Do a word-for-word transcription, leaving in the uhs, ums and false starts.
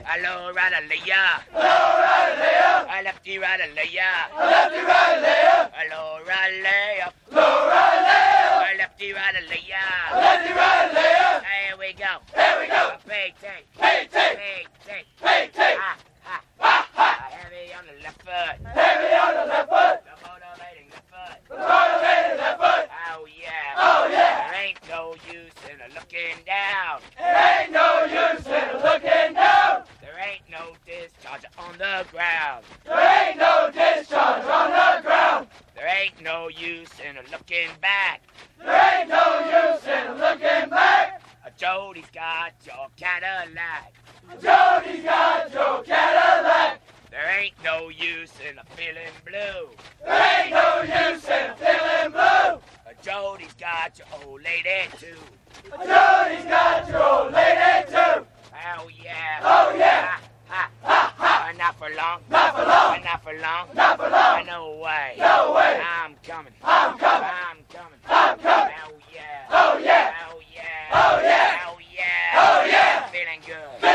Hello, right a layer. Hello, right layer. I lefty, right a layer. Lefty, right layer. Hello, right layer. Hello, right layer. I lefty, right a layer. Lefty, right layer. Here we go. Here we go. Pay take. Pay take. Pay take. Pay take. Ha, ha. Ha, ha. Heavy on the left foot. Heavy on the left foot. The motivating left foot. The motivated left foot. Oh yeah. Oh yeah. There ain't no use in a looking down. There ain't no use in looking down. There ain't no discharge on the ground. There ain't no discharge on the ground. There ain't no use in a looking back. There ain't no use in looking back. A Jody's got your Cadillac. Jody's got your Cadillac. There ain't no use in a feeling blue. There ain't no use in feeling blue. A Jody's got your old lady too. Jody's got your old lady too. Oh yeah. Oh yeah. Ha, ha. Ha ha. Uh, not for long. Not for long. Uh, not for long. Not for long. No way. No way. I'm coming. I'm coming. I'm coming. I'm coming. Oh yeah. Oh yeah. Oh yeah. Oh yeah. Oh yeah. Oh yeah. Feeling good.